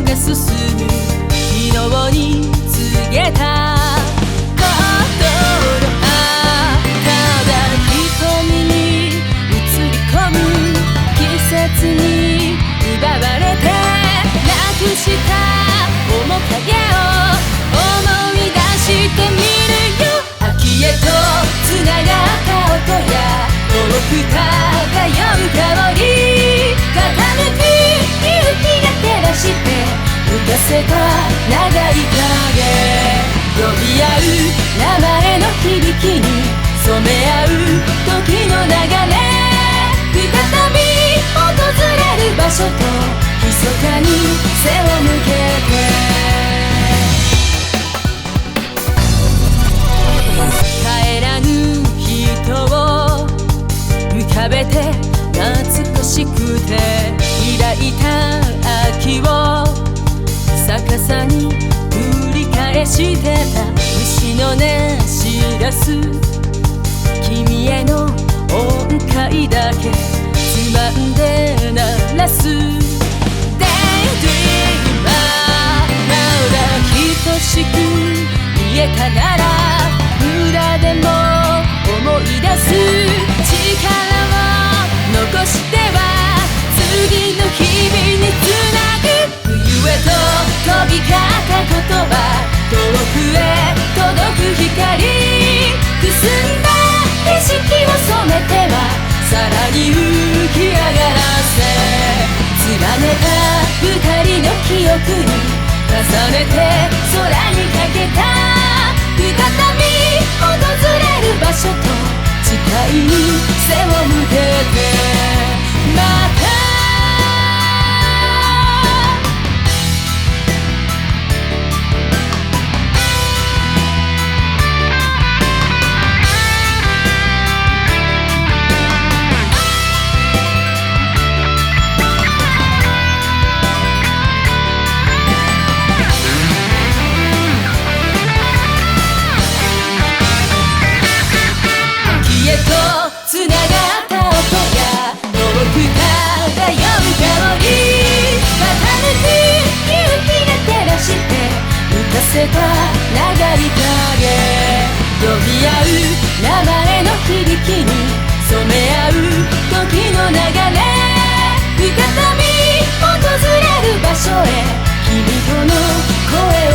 が進む昨日に告げた心はただ瞳に映り込む季節に奪われてなくした面影を思い出してみるよ。秋へとつながった音や遠く漂う香り傾く勇気が照らして浮かせた長い影呼び合う名前の響きに染め合う時の流れ再び訪れる場所と密かに背を向けて帰らぬ人を浮かべて懐かしくて抱いた秋を逆さに繰り返してた虫の音知らす君への音階だけつまんで鳴らす Daydream まだ等しく見えたなら裏でも思い出す力を残しては次の日々につなぐ冬へと飛び交った言葉遠くへ届く光くすんだ景色を染めてはさらに浮き上がらせ連ねた二人の記憶に重ねて空にかけた再び訪れる場所と誓いに背を向けてまたつながった音や遠く漂う香り傾く勇気が照らして浮かせた長い影呼び合う名前の響きに染め合う時の流れ再び訪れる場所へ君との声